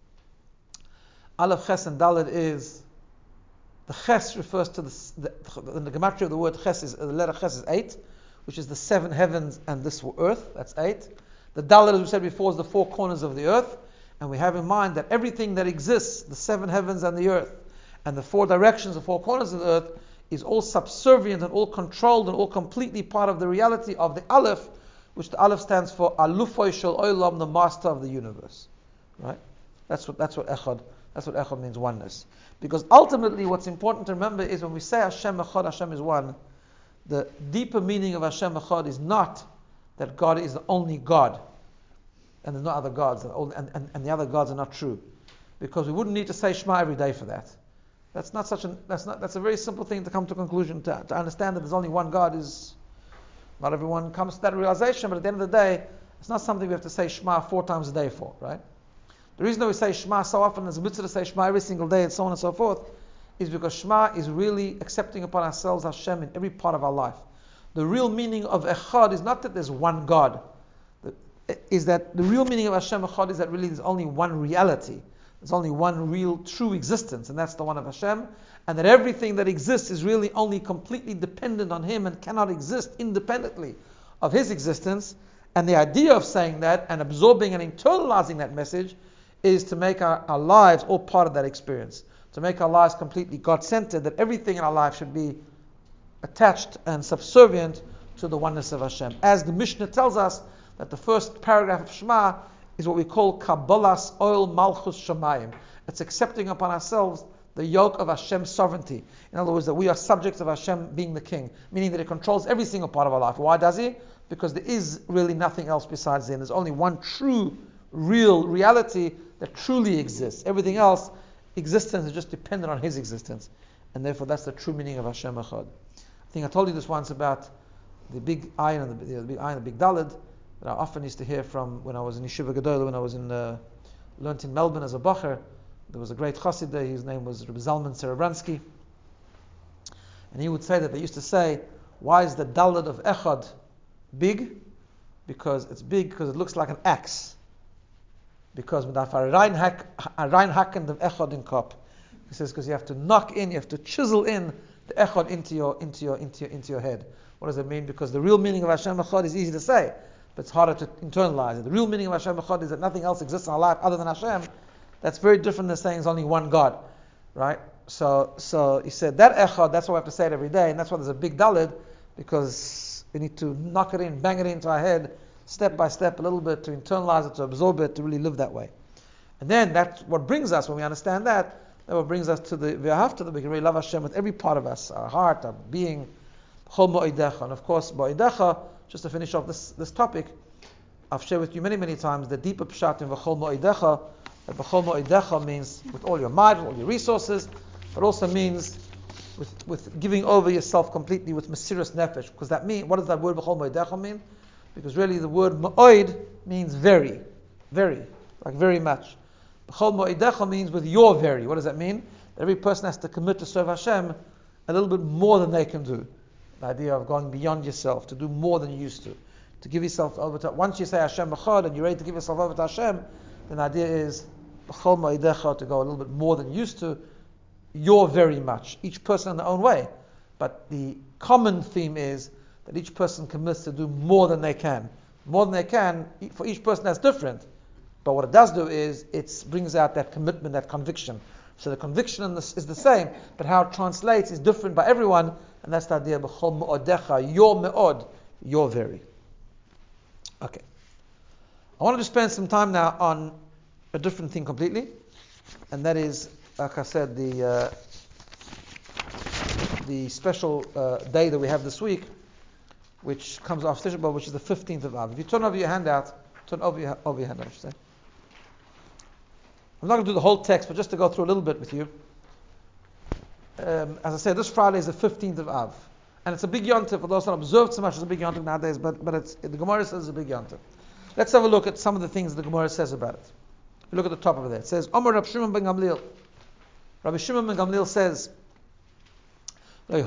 Aleph, Ches, and Dalet is, the Ches refers to the gematria of the word Ches is, the letter Ches is 8, which is the 7 heavens and this earth, that's 8. The Dalet, as we said before, is the 4 corners of the earth, and we have in mind that everything that exists, the 7 heavens and the earth, and the 4 directions, the 4 corners of the earth, is all subservient and all controlled and all completely part of the reality of the Aleph, which the Aleph stands for Alufoy Shel Olam, the master of the universe. Right? That's what Echad means, oneness. Because ultimately what's important to remember is when we say Hashem Echad, Hashem is one, the deeper meaning of Hashem Echad is not that God is the only God and there's no other gods, and the other gods are not true. Because we wouldn't need to say Shema every day for that. That's a very simple thing to come to a conclusion. To understand that there's only one God is, not everyone comes to that realization, but at the end of the day, it's not something we have to say Shema 4 times a day for, right? The reason that we say Shema so often, there's a mitzvah to say Shema every single day and so on and so forth, is because Shema is really accepting upon ourselves Hashem in every part of our life. The real meaning of Echad is not that there's one God. Is that the real meaning of Hashem Echad is that really there's only one reality. There's only one real true existence, and that's the one of Hashem. And that everything that exists is really only completely dependent on Him and cannot exist independently of His existence. And the idea of saying that and absorbing and internalizing that message is to make our lives all part of that experience. To make our lives completely God-centered, that everything in our life should be attached and subservient to the oneness of Hashem. As the Mishnah tells us that the first paragraph of Shema is what we call Kabbalas Oil Malchus Shamayim. It's accepting upon ourselves the yoke of Hashem's sovereignty. In other words, that we are subjects of Hashem being the king, meaning that He controls every single part of our life. Why does He? Because there is really nothing else besides Him. There's only one true, real reality that truly exists. Everything else, existence is just dependent on His existence. And therefore that's the true meaning of Hashem Echad. I think I told you this once about the big Ayin and the big Ayin and the big Daled that I often used to hear from when I was in Yeshiva Gedolah, when I was learnt in Melbourne as a Bacher. There was a great Chassid there, his name was Rabbi Zalman Serebransky. And he would say that they used to say, why is the Daled of Echad big? Because it's big because it looks like an axe. Because mit der Reinhacken dem Echad in Kopf. He says because you have to knock in, you have to chisel in the echad into your head. What does it mean? Because the real meaning of Hashem echad is easy to say, but it's harder to internalize it. The real meaning of Hashem echad is that nothing else exists in our life other than Hashem. That's very different than saying there's only one God, right? So he said that echad, that's why we have to say it every day, and that's why there's a big dalid, because we need to knock it in, bang it into our head, step by step, a little bit, to internalize it, to absorb it, to really live that way. And then that's what brings us, when we understand that what brings us to the v'ahavta, that we can really love Hashem with every part of us, our heart, our being, chol mo'idecha. And of course, mo'idecha, just to finish off this topic, I've shared with you many, many times the deeper pshat in v'chol mo'idecha, that v'chol mo'idecha means with all your might, with all your resources, but also means with giving over yourself completely with mesiras nefesh. Because that means, what does that word v'chol mo'idecha mean? Because really the word mo'od means very, very, like very much. B'chol mo'idecha means with your very. What does that mean? Every person has to commit to serve Hashem a little bit more than they can do. The idea of going beyond yourself, to do more than you used to give yourself over to. Once you say Hashem b'chol and you're ready to give yourself over to Hashem, then the idea is b'chol mo'idecha, to go a little bit more than you used to. You're very much. Each person in their own way. But the common theme is that each person commits to do more than they can. More than they can, for each person that's different. But what it does do is, it brings out that commitment, that conviction. So the conviction is the same, but how it translates is different by everyone, and that's the idea of b'chol me'odecha, your me'od, your very. Okay. I wanted to spend some time now on a different thing completely, and that is, like I said, the special day that we have this week, which comes after Tisha B'Av, which is the 15th of Av. If you turn over your handout, I should say. I'm not going to do the whole text, but just to go through a little bit with you. As I said, this Friday is the 15th of Av. And it's a big yontif. For those who don't observe so much, it's a big yontif nowadays, but the Gemara says it's a big yontif. Let's have a look at some of the things the Gemara says about it. If you look at the top of it, it says, Omer Rabbi Shimon ben Gamliel. Rabbi Shimon ben Gamliel says, there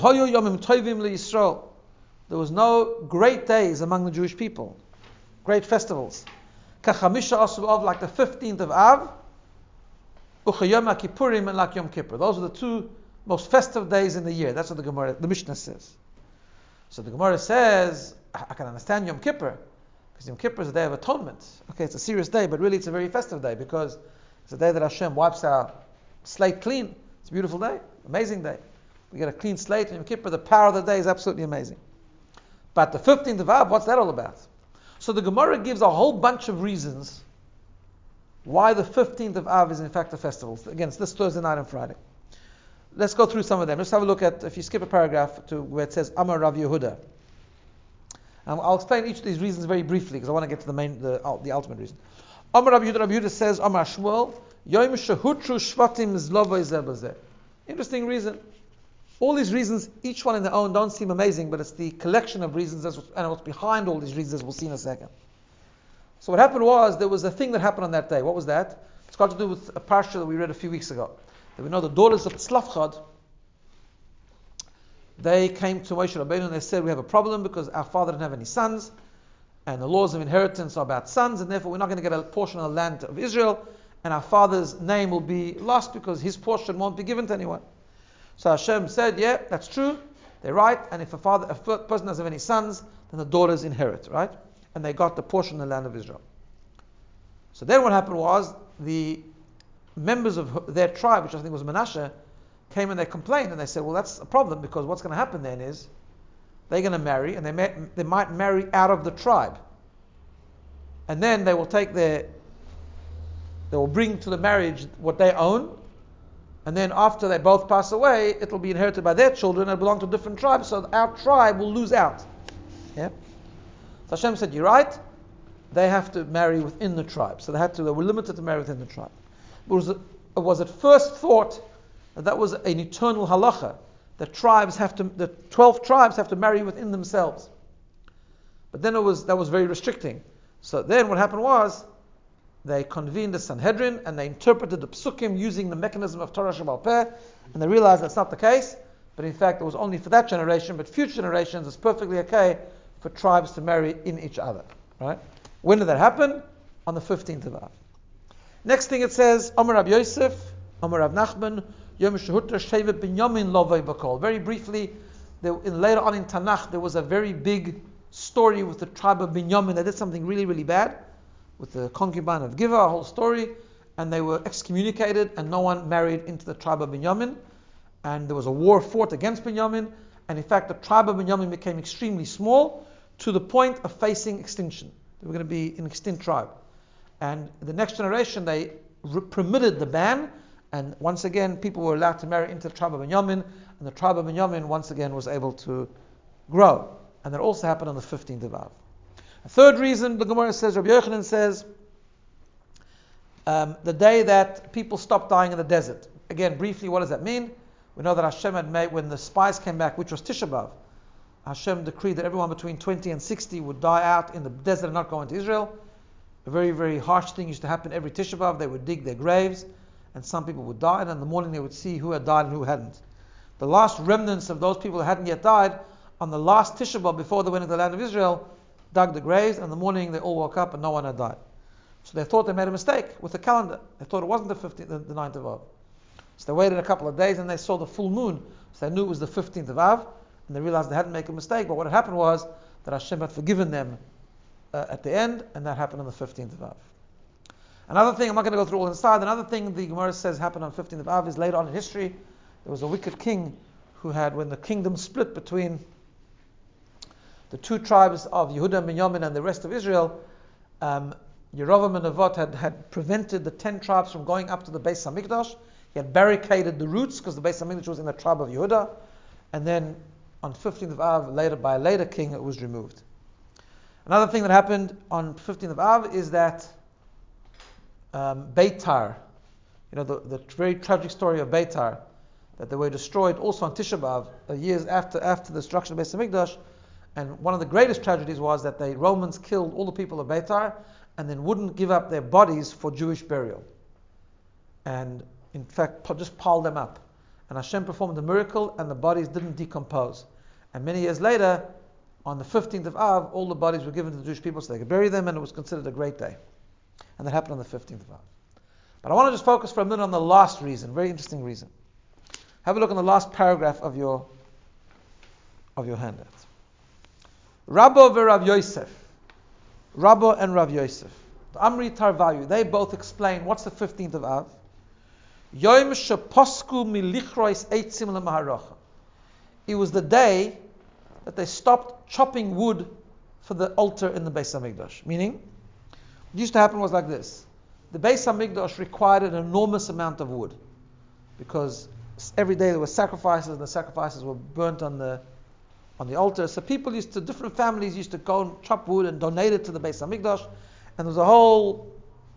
was no great days among the Jewish people, great festivals. Kachamisha Asu Av, like the 15th of Av, Uchayom Kippurim, and like Yom Kippur. Those are the two most festive days in the year. That's what the Mishnah says. So the Gemara says, I can understand Yom Kippur, because Yom Kippur is a day of atonement. Okay, it's a serious day, but really it's a very festive day, because it's a day that Hashem wipes our slate clean. It's a beautiful day, amazing day. We get a clean slate in Yom Kippur. The power of the day is absolutely amazing. But the 15th of Av, what's that all about? So the Gemara gives a whole bunch of reasons why the 15th of Av is in fact a festival. Again, it's this Thursday night and Friday. Let's go through some of them. Let's have a look at, if you skip a paragraph to where it says Amar Rav Yehuda. I'll explain each of these reasons very briefly, because I want to get to the ultimate reason. Amar Rav Yehuda says, Amar Shmuel, Yom Shehutru Shvatim Zlovay Zebazeh. Interesting reason. All these reasons, each one in their own, don't seem amazing, but it's the collection of reasons and what's behind all these reasons, we'll see in a second. So what happened was, there was a thing that happened on that day. What was that? It's got to do with a parsha that we read a few weeks ago. That we know the daughters of Tzlafchad, they came to Moshe Rabbeinu and they said, we have a problem because our father didn't have any sons, and the laws of inheritance are about sons, and therefore we're not going to get a portion of the land of Israel, and our father's name will be lost because his portion won't be given to anyone. So Hashem said, yeah, that's true, they're right, and if a person doesn't have any sons, then the daughters inherit, right? And they got the portion of the land of Israel. So then what happened was, the members of their tribe, which I think was Manasseh, came and they complained, and they said, well, that's a problem, because what's going to happen then is, they're going to marry, and they might marry out of the tribe. And then they will bring to the marriage what they own, and then after they both pass away, it will be inherited by their children and belong to different tribes, so our tribe will lose out. Yeah? So Hashem said, you're right, they have to marry within the tribe. So they were limited to marry within the tribe. It was at first thought that was an eternal halacha, that the 12 tribes have to marry within themselves. But then that was very restricting. So then what happened was, they convened the Sanhedrin and they interpreted the Psukim using the mechanism of Torah Shebal Peh, and they realized that's not the case, but in fact it was only for that generation, but future generations it's perfectly okay for tribes to marry in each other. Right? When did that happen? On the 15th of Av. Next thing it says, Amar Rab Yosef, Amar Rab Nachman, Yom Shehutra Shevet Binyamin Lovei Bakol. Very briefly, later on in Tanakh, there was a very big story with the tribe of Binyamin. They did something really, really bad with the concubine of Giva, a whole story, and they were excommunicated, and no one married into the tribe of Binyamin. And there was a war fought against Binyamin, and in fact, the tribe of Binyamin became extremely small to the point of facing extinction. They were going to be an extinct tribe. And the next generation, they permitted the ban, and once again, people were allowed to marry into the tribe of Binyamin, and the tribe of Binyamin once again was able to grow. And that also happened on the 15th of Av. A third reason, the Gemara says, Rabbi Yochanan says, the day that people stopped dying in the desert. Again, briefly, what does that mean? We know that Hashem had made, when the spies came back, which was Tisha B'Av, Hashem decreed that everyone between 20 and 60 would die out in the desert and not go into Israel. A very, very harsh thing used to happen every Tisha B'Av. They would dig their graves, and some people would die, and in the morning they would see who had died and who hadn't. The last remnants of those people who hadn't yet died, on the last Tisha B'Av, before they went into the land of Israel, dug the graves, and in the morning they all woke up and no one had died. So they thought they made a mistake with the calendar. They thought it wasn't the 9th of Av. So they waited a couple of days and they saw the full moon. So they knew it was the 15th of Av, and they realized they hadn't made a mistake. But what had happened was that Hashem had forgiven them at the end, and that happened on the 15th of Av. Another thing, I'm not going to go through all inside, another thing the Gemara says happened on 15th of Av is later on in history, there was a wicked king who had, when the kingdom split between the two tribes of Yehuda and Binyamin and the rest of Israel, Yerovam and Nevat had prevented the 10 tribes from going up to the Beis HaMikdash. He had barricaded the routes because the Beis HaMikdash was in the tribe of Yehuda. And then on 15th of Av, by a later king, it was removed. Another thing that happened on 15th of Av is that Beitar, the very tragic story of Beitar, that they were destroyed also on Tisha B'Av, years after the destruction of Beis HaMikdash. And one of the greatest tragedies was that the Romans killed all the people of Beitar and then wouldn't give up their bodies for Jewish burial. And in fact, just piled them up. And Hashem performed a miracle and the bodies didn't decompose. And many years later, on the 15th of Av, all the bodies were given to the Jewish people so they could bury them, and it was considered a great day. And that happened on the 15th of Av. But I want to just focus for a minute on the last reason, very interesting reason. Have a look on the last paragraph of your handout. Rabbo v'Rav Yosef. Rabbo and Rav Yosef. The Amri Tarvayu, they both explain what's the 15th of Av. Yom sheposku milichrois eitzim lemaharacha. It was the day that they stopped chopping wood for the altar in the Beis HaMikdash. Meaning, what used to happen was like this. The Beis HaMikdash required an enormous amount of wood because every day there were sacrifices, and the sacrifices were burnt on the altar. So different families used to go and chop wood and donate it to the Beis HaMikdash, and there was a whole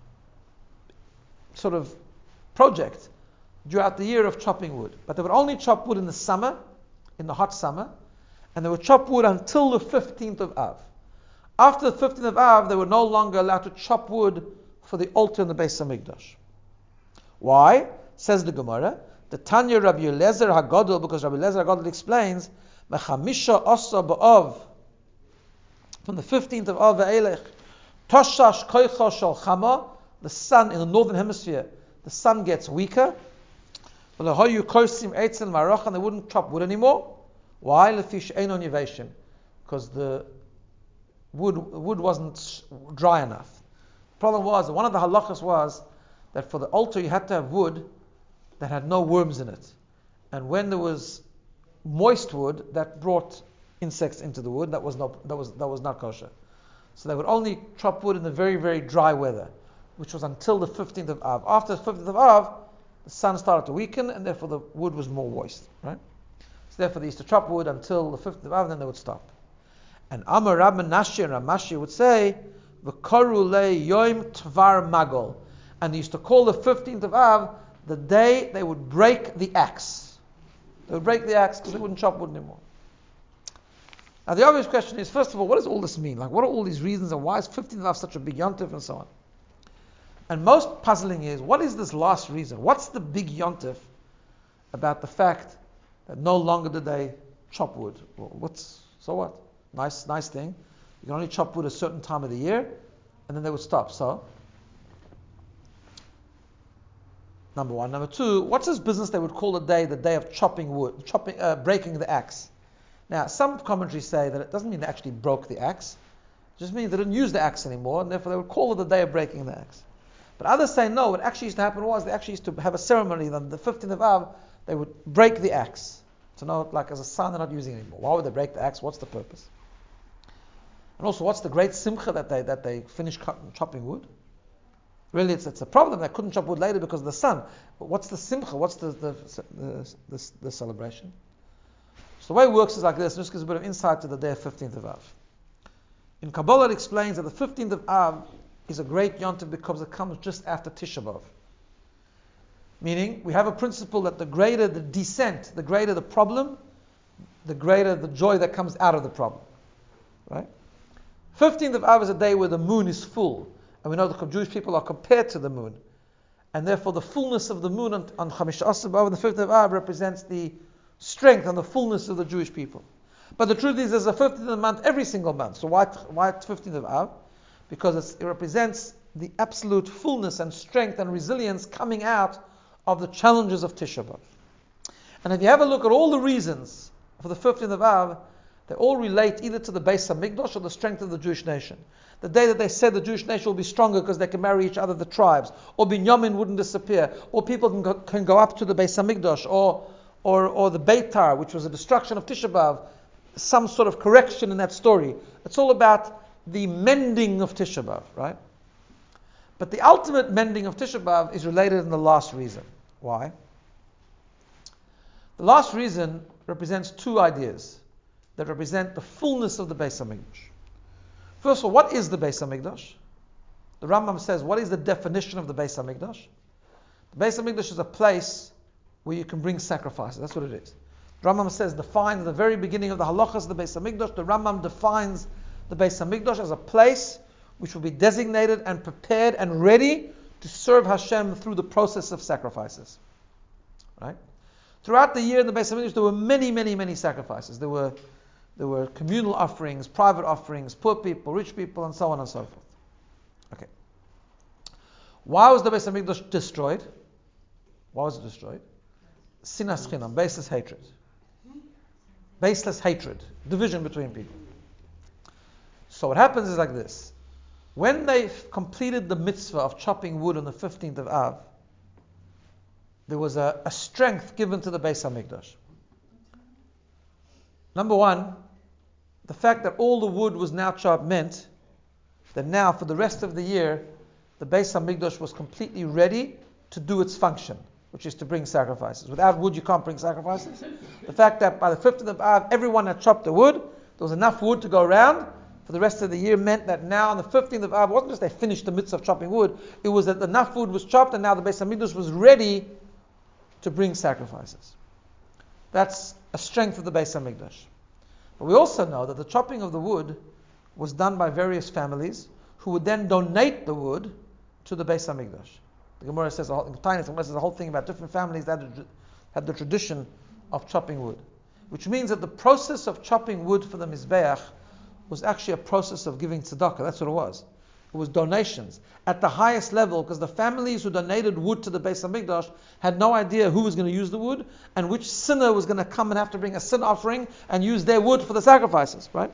sort of project throughout the year of chopping wood. But they would only chop wood in the summer, in the hot summer, and they would chop wood until the 15th of Av. After the 15th of Av, they were no longer allowed to chop wood for the altar in the Beis HaMikdash. Why? Says the Gemara, the Tanya Rabbi Eliezer HaGadol, because Rabbi Eliezer HaGadol explains, Mechamisha Asa B'Av, from the 15th of Av Ve'elech, Toshash Koicha Shal Chama, the sun in the northern hemisphere, the sun gets weaker. And they wouldn't chop wood anymore. Why? Because the wood wasn't dry enough. The problem was, one of the halachas was that for the altar you had to have wood that had no worms in it. And when there was moist wood, that brought insects into the wood, that was not kosher. So they would only chop wood in the very, very dry weather, which was until the 15th of Av. After the 15th of Av, the sun started to weaken, and therefore the wood was more moist. Right? So therefore they used to chop wood until the 15th of Av, and then they would stop. And Amar Rab Menashe and Ramashi would say, V'karu le Yom Tvar Magol. And they used to call the 15th of Av the day they would break the axe. They would break the axe because they wouldn't chop wood anymore. Now the obvious question is, first of all, what does all this mean? Like, what are all these reasons, and why is 15th of Av such a big yontif, and so on? And most puzzling is, what is this last reason? What's the big yontif about the fact that no longer do they chop wood? Well, so what? Nice thing. You can only chop wood a certain time of the year, and then they would stop. So Number one. Number two, what's this business they would call the day of chopping wood, breaking the axe? Now, some commentaries say that it doesn't mean they actually broke the axe. It just means they didn't use the axe anymore, and therefore they would call it the day of breaking the axe. But others say no, what actually used to happen was they actually used to have a ceremony on the 15th of Av, they would break the axe. To know, like as a sign they're not using it anymore. Why would they break the axe? What's the purpose? And also, what's the great simcha that they finish chopping wood? Really, it's a problem. They couldn't chop wood later because of the sun. But what's the simcha? What's the celebration? So the way it works is like this. Just gives a bit of insight to the day of 15th of Av. In Kabbalah, it explains that the 15th of Av is a great yontif because it comes just after Tisha B'Av. Meaning, we have a principle that the greater the descent, the greater the problem, the greater the joy that comes out of the problem. Right? 15th of Av is a day where the moon is full. And we know the Jewish people are compared to the moon. And therefore the fullness of the moon on Chamish Asar B'Av, the 5th of Av, represents the strength and the fullness of the Jewish people. But the truth is there's a 15th of the month every single month. So why 15th of Av? Because it represents the absolute fullness and strength and resilience coming out of the challenges of Tisha B'Av. And if you have a look at all the reasons for the 15th of Av, they all relate either to the Beis HaMikdash or the strength of the Jewish nation. The day that they said the Jewish nation will be stronger because they can marry each other, the tribes, or Binyamin wouldn't disappear, or people can go up to the Beis HaMikdash, or the Beitar, which was the destruction of Tisha B'Av, some sort of correction in that story. It's all about the mending of Tisha B'Av, right? But the ultimate mending of Tisha B'Av is related in the last reason. Why? The last reason represents two ideas that represent the fullness of the Beis HaMikdash. First of all, what is the Beis HaMikdash? The Rambam says, what is the definition of the Beis HaMikdash? The Beis HaMikdash is a place where you can bring sacrifices. That's what it is. The Rambam defines at the very beginning of the halachas of the Beis HaMikdash, the Rambam defines the Beis HaMikdash as a place which will be designated and prepared and ready to serve Hashem through the process of sacrifices. Right? Throughout the year in the Beis HaMikdash, there were many, many, many sacrifices. There were communal offerings, private offerings, poor people, rich people, and so on and so forth. Okay. Why was the Beis HaMikdash destroyed? Why was it destroyed? Sinas chinam, baseless hatred. Baseless hatred, division between people. So what happens is like this. When they completed the mitzvah of chopping wood on the 15th of Av, there was a strength given to the Beis HaMikdash. Number one, the fact that all the wood was now chopped meant that now for the rest of the year, the Beis HaMikdash was completely ready to do its function, which is to bring sacrifices. Without wood, you can't bring sacrifices. The fact that by the 15th of Av, everyone had chopped the wood, there was enough wood to go around for the rest of the year, meant that now on the 15th of Av, it wasn't just they finished the mitzvah of chopping wood, it was that enough wood was chopped and now the Beis HaMikdash was ready to bring sacrifices. That's a strength of the Beis HaMikdash. But we also know that the chopping of the wood was done by various families who would then donate the wood to the Beis HaMikdash. The Gemara says, the Gemara says the whole thing about different families that had the tradition of chopping wood. Which means that the process of chopping wood for the Mizbeach was actually a process of giving tzedakah. That's what it was. It was donations at the highest level, because the families who donated wood to the Beis HaMikdash had no idea who was going to use the wood and which sinner was going to come and have to bring a sin offering and use their wood for the sacrifices, right?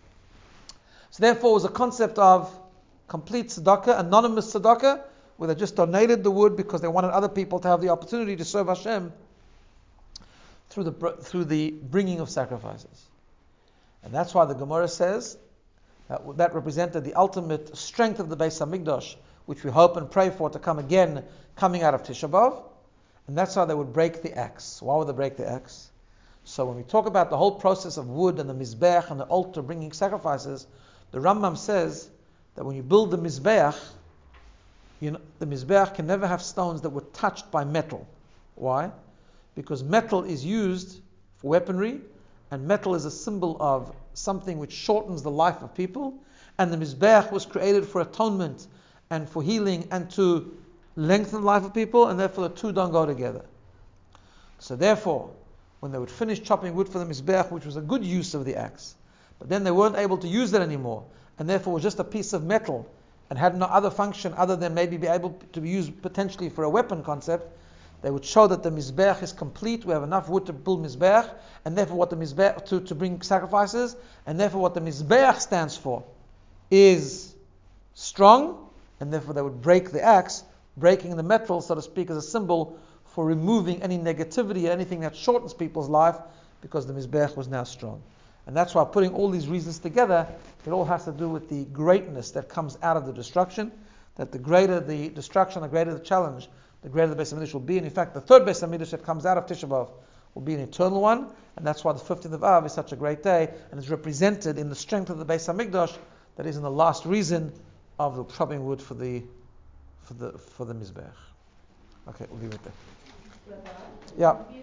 So therefore it was a concept of complete tzedakah, anonymous tzedakah, where they just donated the wood because they wanted other people to have the opportunity to serve Hashem through the bringing of sacrifices. And that's why the Gemara says that represented the ultimate strength of the Beis HaMikdash, which we hope and pray for to come again, coming out of Tisha B'Av. And that's how they would break the axe. Why would they break the axe? So when we talk about the whole process of wood and the Mizbeach and the altar bringing sacrifices, the Rambam says that when you build the Mizbeach, the Mizbeach can never have stones that were touched by metal. Why? Because metal is used for weaponry, and metal is a symbol of something which shortens the life of people, and the Mizbeach was created for atonement and for healing and to lengthen the life of people, and therefore the two don't go together. So therefore, when they would finish chopping wood for the Mizbeach, which was a good use of the axe, but then they weren't able to use it anymore, and therefore it was just a piece of metal and had no other function other than maybe be able to be used potentially for a weapon concept, They would show that the Mizbeach is complete. We have enough wood to build Mizbeach, and therefore what the Mizbeach, to bring sacrifices, and therefore what the Mizbeach stands for is strong, and therefore they would break the axe, breaking the metal, so to speak, as a symbol for removing any negativity, anything that shortens people's life, because the Mizbeach was now strong. And that's why, putting all these reasons together, it all has to do with the greatness that comes out of the destruction, that the greater the destruction, the greater the challenge, the greater the Beis HaMikdash will be. And in fact, the third Beis HaMikdash that comes out of Tisha B'Av will be an eternal one, and that's why the 15th of Av is such a great day, and is represented in the strength of the Beis HaMikdash, that is in the last reason of the chopping wood for the Mizbeach. Okay, we'll leave it there. Yeah.